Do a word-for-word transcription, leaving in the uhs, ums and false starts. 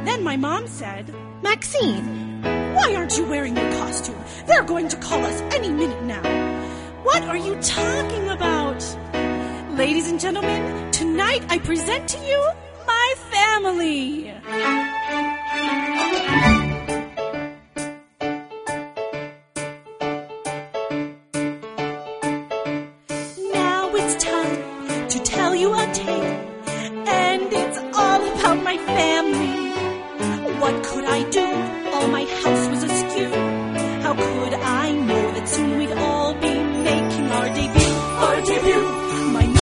Then my mom said, Maxine, why aren't you wearing your costume? They're going to call us any minute now. What are you talking about? Ladies and gentlemen, tonight I present to you my family. Now it's time to tell you a tale